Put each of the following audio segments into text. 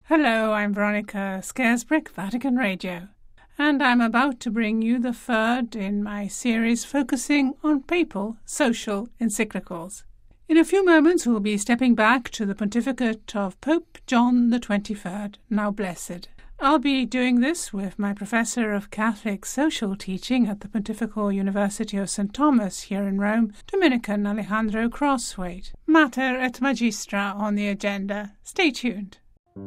Hello, I'm Veronica Scaresbrick, Vatican Radio, and I'm about to bring you the third in my series focusing on papal social encyclicals. In a few moments we'll be stepping back to the pontificate of Pope John the 23rd, now blessed. I'll be doing this with my professor of Catholic social teaching at the Pontifical University of St. Thomas here in Rome, Dominican Alejandro Crosswaite. Mater et Magistra on the agenda. Stay tuned.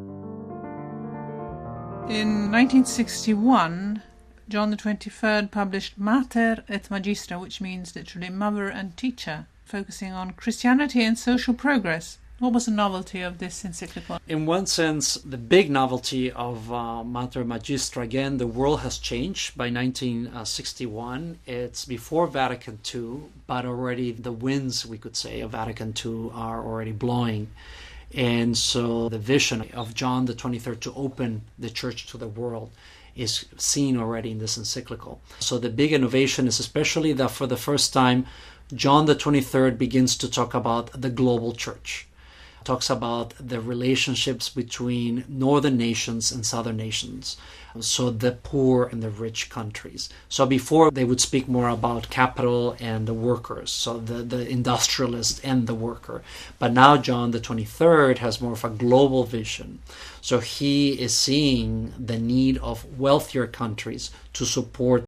In 1961, John the 23rd published Mater et Magistra, which means literally mother and teacher, focusing on Christianity and social progress. What was the novelty of this encyclical? In one sense, the big novelty of Mater Magistra, again, the world has changed. By 1961, it's before Vatican II, but already the winds, we could say, of Vatican II are already blowing. And so the vision of John the 23rd to open the church to the world is seen already in this encyclical. So the big innovation is especially that for the first time, John the 23rd begins to talk about the global church. Talks about the relationships between northern nations and southern nations, so the poor and the rich countries. So before they would speak more about capital and the workers, so the industrialist and the worker. But now John the 23rd has more of a global vision. So he is seeing the need of wealthier countries to support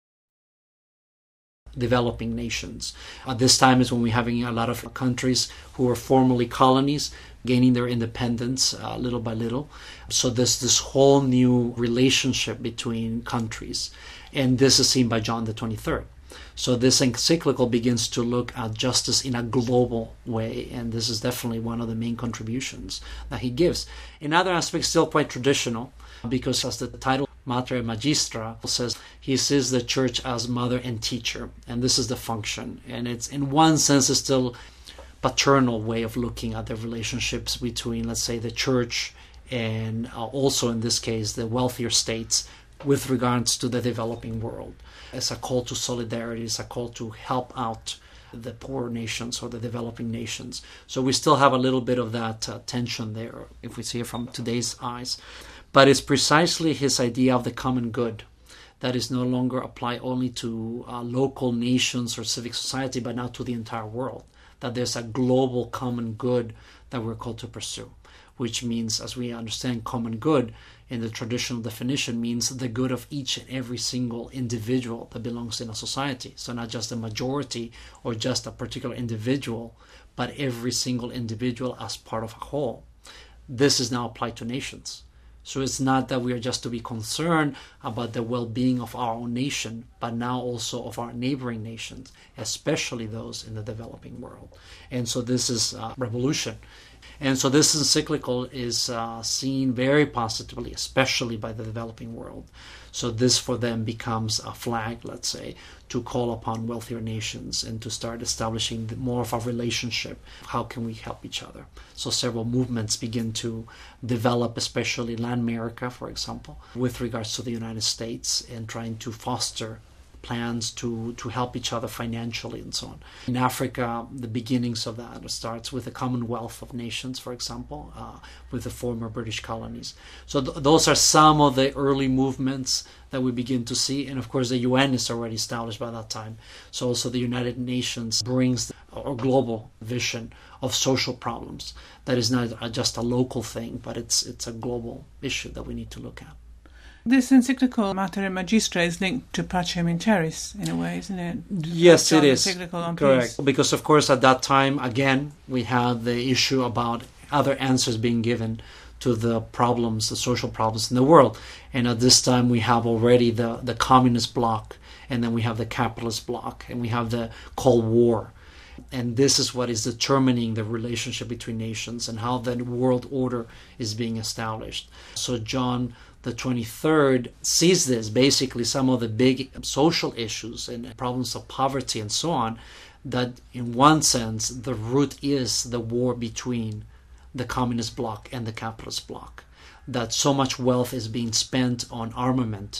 developing nations. This time is when we're having a lot of countries who were formerly colonies gaining their independence little by little. So there's this whole new relationship between countries. And this is seen by John the 23rd. So this encyclical begins to look at justice in a global way, and this is definitely one of the main contributions that he gives. In other aspects, still quite traditional, because as the title Mater Magistra says, he sees the church as mother and teacher, and this is the function. And it's in one sense it's still paternal way of looking at the relationships between, let's say, the church and also in this case the wealthier states with regards to the developing world. It's a call to solidarity, it's a call to help out the poor nations or the developing nations. So we still have a little bit of that tension there, if we see it from today's eyes. But it's precisely his idea of the common good that is no longer applied only to local nations or civic society, but now to the entire world. That there's a global common good that we're called to pursue, which means, as we understand common good in the traditional definition, means the good of each and every single individual that belongs in a society. So not just a majority or just a particular individual, but every single individual as part of a whole. This is now applied to nations. So it's not that we are just to be concerned about the well-being of our own nation, but now also of our neighboring nations, especially those in the developing world. And so this is a revolution. And so this encyclical is seen very positively, especially by the developing world. So this for them becomes a flag, let's say, to call upon wealthier nations and to start establishing more of a relationship. How can we help each other? So several movements begin to develop, especially in Latin America, for example, with regards to the United States and trying to foster plans to help each other financially and so on. In Africa, the beginnings of that starts with the Commonwealth of Nations, for example, with the former British colonies. So those are some of the early movements that we begin to see. And of course, the UN is already established by that time. So also the United Nations brings a global vision of social problems. That is not just a local thing, but it's a global issue that we need to look at. This encyclical, Mater Magistra, is linked to Pacem in Terris, in a way, isn't it? Yes, it is. Encyclical on Correct. peace. Because, of course, at that time, again, we have the issue about other answers being given to the problems, the social problems in the world. And at this time, we have already the communist bloc, and then we have the capitalist bloc, and we have the Cold War. And this is what is determining the relationship between nations and how the world order is being established. So John the 23rd sees this, basically some of the big social issues and problems of poverty and so on, that in one sense the root is the war between the communist bloc and the capitalist bloc. That so much wealth is being spent on armament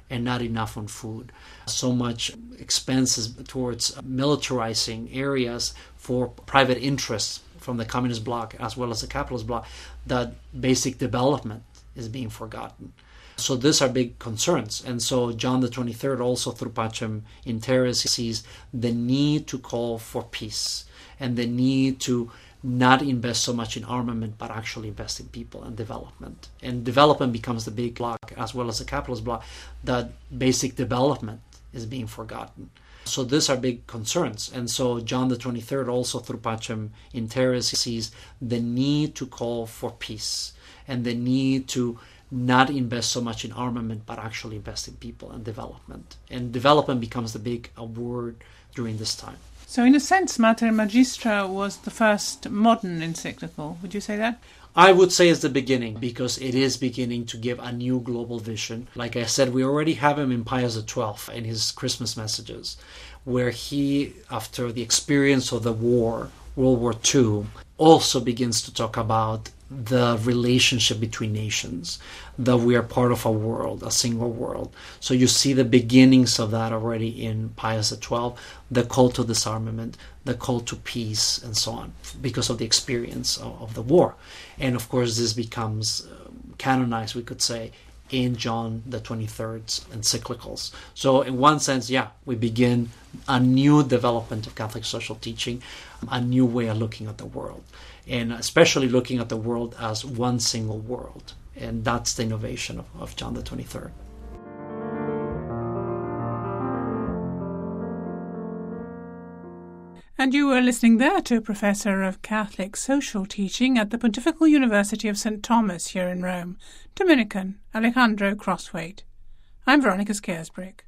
and not enough on food. So much expenses towards militarizing areas for private interests from the communist bloc as well as the capitalist bloc, that basic development is being forgotten. So these are big concerns. And so John the 23rd, also through Pacem in Terris, sees the need to call for peace and the need to not invest so much in armament, but actually invest in people and development. And development becomes the big block as well as the capitalist bloc, that basic development is being forgotten. So these are big concerns. And so John the 23rd, also through Pacem in Terris, sees the need to call for peace and the need to not invest so much in armament, but actually invest in people and development. And development becomes the big word during this time. So in a sense, Mater Magistra was the first modern encyclical. Would you say that? I would say it's the beginning, because it is beginning to give a new global vision. Like I said, we already have him in Pius XII in his Christmas messages, where he, after the experience of the war, World War II, also begins to talk about the relationship between nations, that we are part of a world, a single world. So you see the beginnings of that already in Pius XII, the call to disarmament, the call to peace, and so on, because of the experience of the war. And of course, this becomes canonized, we could say, in John the 23rd's encyclicals. So in one sense, we begin a new development of Catholic social teaching, a new way of looking at the world, and especially looking at the world as one single world. And that's the innovation of John the 23rd. And you were listening there to a professor of Catholic social teaching at the Pontifical University of St. Thomas here in Rome, Dominican Alejandro Crosthwaite. I'm Veronica Scaresbrick.